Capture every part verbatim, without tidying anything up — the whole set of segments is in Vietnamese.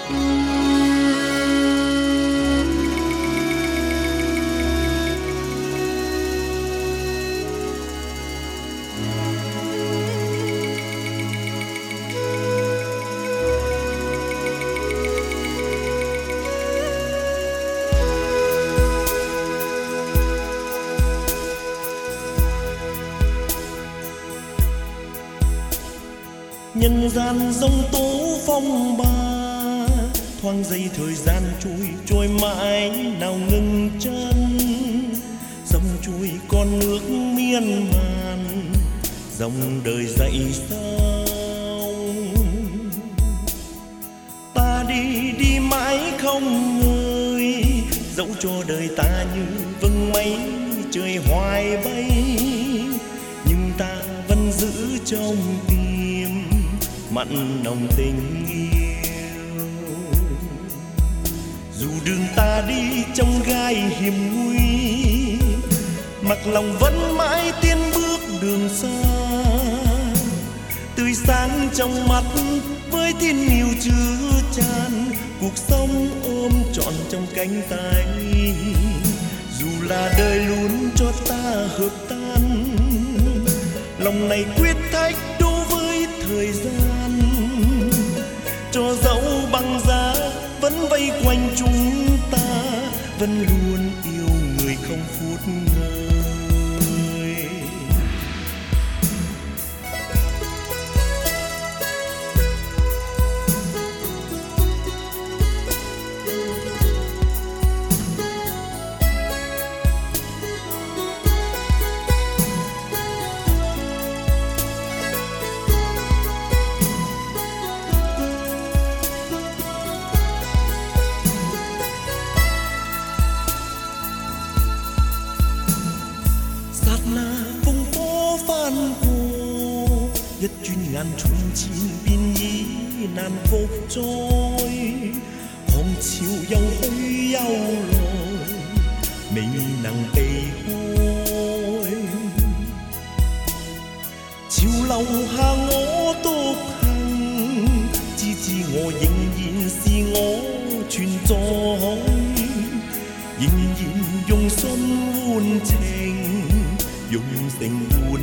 Nhân gian giông tố phong ba, thoáng giây thời gian trôi trôi mãi nào ngừng chân. Dòng trôi con nước miên man, dòng đời dậy sao. Ta đi đi mãi không ngơi, dẫu cho đời ta như vầng mây trời hoài bay, nhưng ta vẫn giữ trong tim mặn nồng tình yêu. Dù đường ta đi trong gai hiểm nguy, mặc lòng vẫn mãi tiến bước đường xa. Tươi sáng trong mắt với thiên yêu chứa chan, cuộc sống ôm trọn trong cánh tay. Dù là đời luôn cho ta hợp tan, lòng này quyết thách đối với thời gian. Cho dẫu băng giá vẫn vây quanh chúng ta, vẫn luôn yêu người không phút ngơi. Nhất chuyên ngàn trung chín biên nhí nan vô trôi, hôm chiều yêu hối yêu lồi mình nặng tây hôi. Chiều lâu hà ngõ tục hằng, chỉ chỉ ngõ dình dình si ngõ truyền trôi. Dình dình dùng xuân buồn tình, dùng tình buồn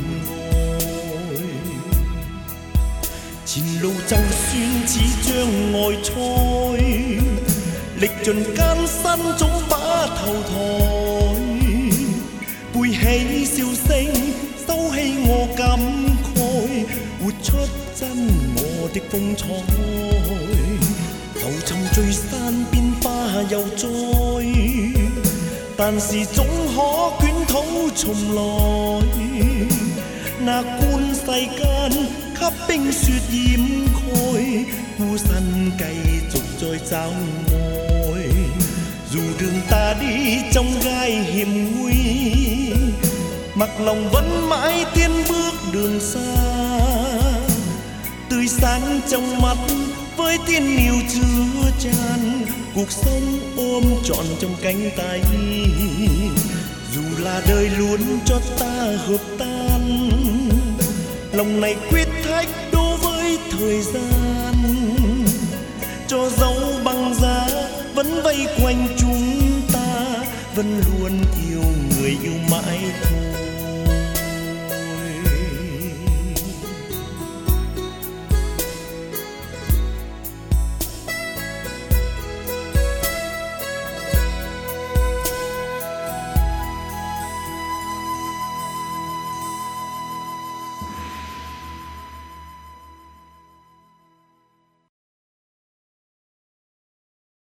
chim lâu trong xuyên chỉ trương ngồi trôi. Lịch chuẩn can săn chống bá thầu thoi, bùi hay siêu xanh sâu hay ngô cắm khôi. Út chót chân ngô địch phong trôi, tàu trong trôi san biên pha dầu trôi. Tàn xì chống hó quyến thấu trồng lòi, na cuốn say can khắp binh suyệt diêm khôi. Cu săn cày trục trôi trao môi, dù đường ta đi trong gai hiểm nguy, mặc lòng vẫn mãi tiến bước đường xa. Tươi sáng trong mắt với thiên yêu chứa chan, cuộc sống ôm trọn trong cánh tay. Dù là đời luôn cho ta hợp tan, lòng này quyết thách đối với thời gian. Cho dẫu băng giá vẫn vây quanh chúng ta, vẫn luôn yêu người yêu mãi thôi.